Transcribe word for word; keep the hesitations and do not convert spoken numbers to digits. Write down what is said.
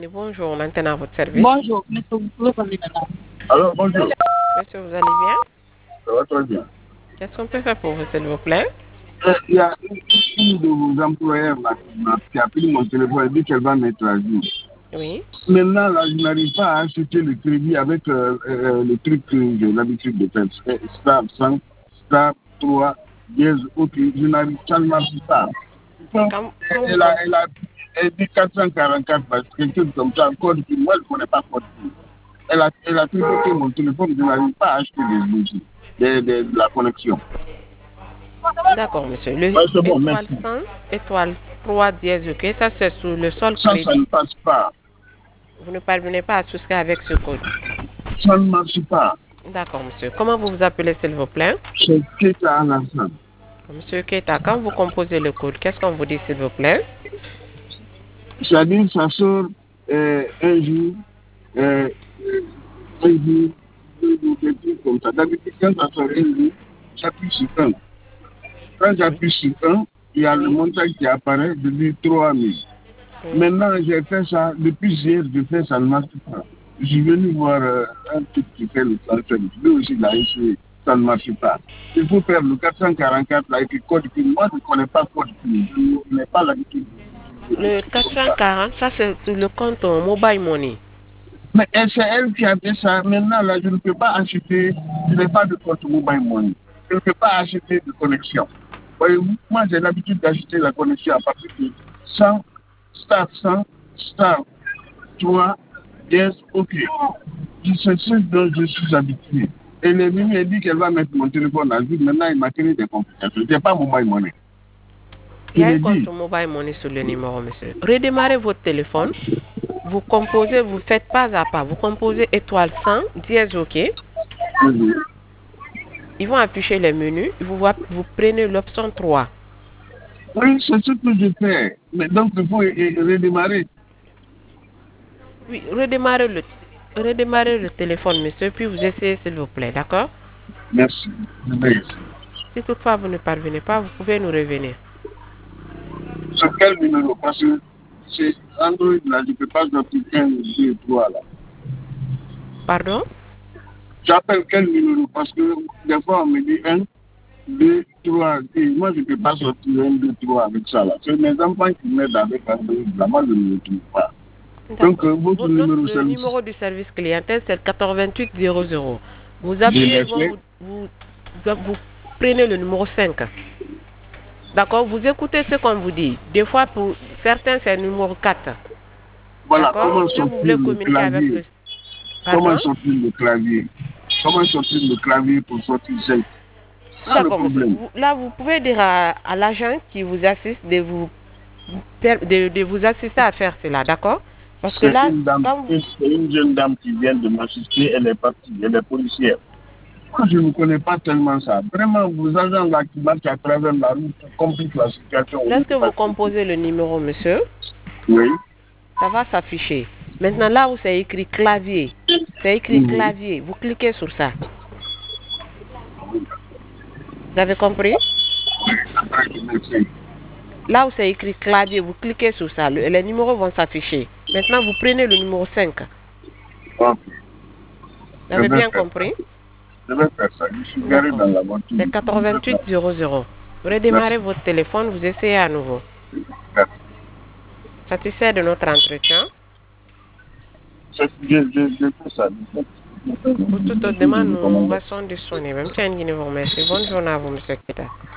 Bonjour, maintenant à votre service. Bonjour, monsieur, vous pouvez parler maintenant. Alors, bonjour. Monsieur, vous allez bien? Ça va très bien. Qu'est-ce qu'on peut faire pour vous, s'il vous plaît? Euh, Il y a une, une de vos employeurs là, qui m'a qui a pris mon téléphone et dit qu'elle va mettre à jour. Oui. Maintenant, là, je n'arrive pas à acheter le crédit avec euh, euh, le truc que j'ai l'habitude de faire. C'est Star cinq, Star trois, dièse, ok. Je n'arrive pas, ça ne marche pas. Donc, Quand, quand vous elle, a, elle, a, elle dit quatre cent quarante-quatre, parce que quelque chose comme ça, code PIN. Moi, je ne connais pas code PIN. Elle a, elle a tripoté mon téléphone, je n'arrive pas à acheter les outils, de, de, de la connexion. D'accord, monsieur. Le Ouais, c'est bon, étoile merci. cent, étoile trois dièse, ok, ça c'est sur le sol Ça, ça ne crédit. passe pas. Vous ne parvenez pas à souscrire avec ce code. Ça ne marche pas. D'accord, monsieur. Comment vous vous appelez, s'il vous plaît? C'est Keta Alassane. Monsieur Keita, quand vous composez le code, qu'est-ce qu'on vous dit, s'il vous plaît? C'est-à-dire, ça sort euh, un jour, euh, un jour, deux jours, des trucs comme ça. D'habitude, quand ça sort un jour, j'appuie sur un. Quand j'appuie sur un, il y a le Oui. montant qui apparaît, je dis trois mille. Oui. Maintenant, j'ai fait ça, depuis hier, je fais ça ne marche pas. Je suis venu voir euh, un truc qui fait le transfert. Lui aussi, il a essayé, ça ne marche pas. Il faut faire le quatre cent quarante-quatre là, avec le code PIN. Moi, je ne connais pas le code PIN. Je n'ai pas l'habitude. Le quatre cent quarante, ça c'est sur le compte en mobile money. Mais c'est elle qui a fait ça. Maintenant, là, je ne peux pas acheter, je n'ai pas de compte mobile money. Je ne peux pas acheter de connexion. Voyez-vous, moi, j'ai l'habitude d'acheter la connexion à partir de cent, star cent, star trois, yes, ok. C'est ce dont je suis habitué. Et elle est venue et dit qu'elle va mettre mon téléphone à jour. Maintenant, il m'a créé des complications. Ce n'est pas mobile money. Il y a Il un est compte dit. mobile money sur le numéro, monsieur. Redémarrez votre téléphone. Vous composez, vous faites pas à pas. Vous composez étoile cent, dièse OK. Mhm. Ils vont afficher les menus. Vous, voit- vous prenez l'option trois. Oui, c'est ce que je fais. Mais donc, il faut eh, redémarrer. Oui, redémarrez le, redémarrez le téléphone, monsieur, puis vous essayez, s'il vous plaît, d'accord? Merci. Je vais essayer. Si toutefois vous ne parvenez pas, vous pouvez nous revenir. Sur quel numéro? Parce que c'est Android là, je ne peux pas appeler un, deux, trois là. Pardon? J'appelle quel numéro? Parce que des fois on me dit un, deux, trois. Et moi je ne peux pas sortir un, deux, trois avec ça là. C'est mes enfants qui m'aident avec Android là. Moi je ne le trouve pas. Donc euh, votre Votre- numéro le service. numéro du service clientèle, c'est le quatre-vingt-huit zéro zéro. Vous Je appuyez, l'ai ils vont fait. vous, vous, vous, vous prenez le numéro cinq. D'accord? Vous écoutez ce qu'on vous dit. Des fois, pour certains, c'est le numéro quatre. Voilà, D'accord? comment Si vous voulez sortir le communiquer avec clavier? le... Comment Pardon? sortir le clavier? Comment sortir le clavier pour sortir cinq? C'est ça le D'accord, monsieur. problème. Vous- là, vous pouvez dire à, à l'agent qui vous assiste de vous, per- de, de vous assister à faire cela, d'accord? Parce que C'est là, une dame, quand vous... une, c'est une jeune dame qui vient de m'assister, elle est partie, elle est policière. Moi, je ne connais pas tellement ça. Vraiment, vos agents là qui marchent à travers la route compliquent la situation. Lorsque vous composez le numéro, monsieur, Oui. ça va s'afficher. Maintenant, là où c'est écrit clavier, c'est écrit Mhm. clavier, vous cliquez sur ça. Vous avez compris? Après, je m'essaye. Là où c'est écrit clavier, vous cliquez sur ça. Le- les numéros vont s'afficher. Maintenant, vous prenez le numéro cinq. Ok. Vous Je avez vais bien faire compris? ça. Je vais faire ça. Je suis garé D'accord. dans la voiture. C'est quatre-vingt-huit zéro zéro. Vous redémarrez votre téléphone, vous essayez à nouveau. Merci. Satisfait de notre entretien? Je, je, je, je fais ça. Pour toute autre demande, nous restons disponibles. Monsieur Nguini vous remercie. Bonne journée à vous, monsieur Kita.